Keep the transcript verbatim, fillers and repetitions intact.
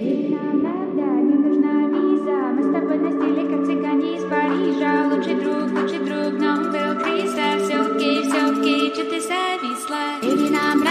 Ведь нам правда не нужна виза. Мы с тобой на стиле, как цыгане из Парижа. Лучший друг, лучший друг, но он был Криса. Все окей, все окей, что ты зависла? Ведь нам